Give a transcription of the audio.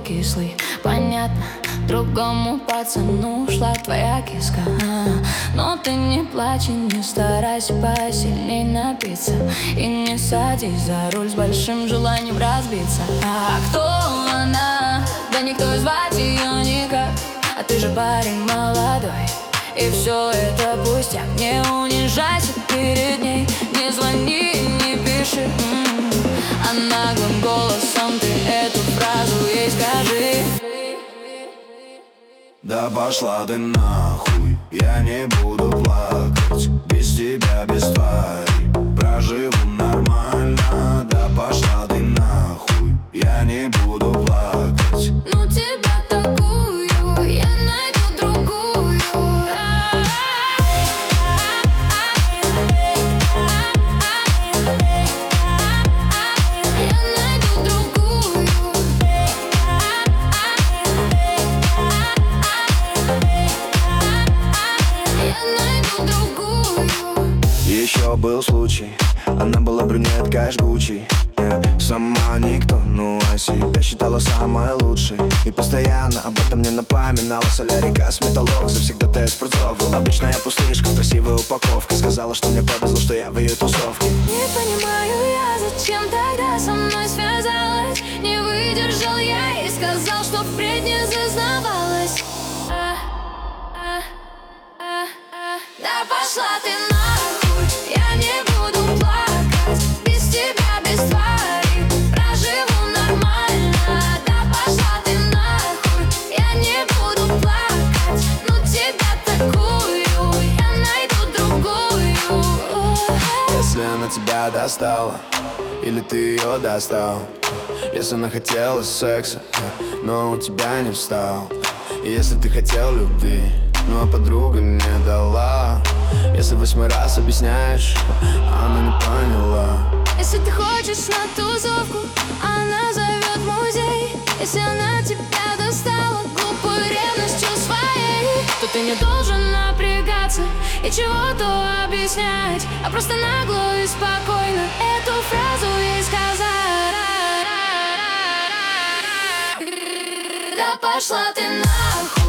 кислый. Понятно, другому пацану ушла твоя киска. Но ты не плачь и не старайся посильней напиться. И не садись за руль с большим желанием разбиться. А кто она? Да никто и звать ее никак. А ты же парень молодой, и все это пустяк. Не унижайся перед ней, не звони, не пиши. А наглым голосом ты эту фразу ей скажи. Да пошла ты нахуй, я не буду плакать. Без тебя, без твоей проживу нормально. Да пошла ты нахуй, я не буду плакать. Ну тебя такую, я найду другую. Я найду другую. Я найду другую. Еще был случай, она была брюнетка жгучей. Сама никто, ну а себя считала самой лучшей. И постоянно об этом мне напоминала. Солярика, металлург, завсегда ты спортзал. Была обычная пустышка в красивой упаковке. Сказала, что мне повезло, что я в ее тусовке. Не понимаю я, зачем тогда со мной связалась. Не выдержал я и сказал, что впредь не зазнавалась. Да пошла ты нахуй, я не буду плакать. Без тебя, без твоей проживу нормально. Да пошла ты нахуй, я не буду плакать. Ну тебя такую, я найду другую. Если она тебя достала, или ты ее достал. Если она хотела секса, но у тебя не встал. И если ты хотел любви, ну а подруга не дала. Если 8 раз объясняешь, она не поняла. Если ты хочешь на тусовку, она зовет в музей. Если она тебя достала глупой ревностью своей, то ты не должен напрягаться и чего-то объяснять, а просто нагло и спокойно эту фразу ей сказать. Да пошла ты нахуй.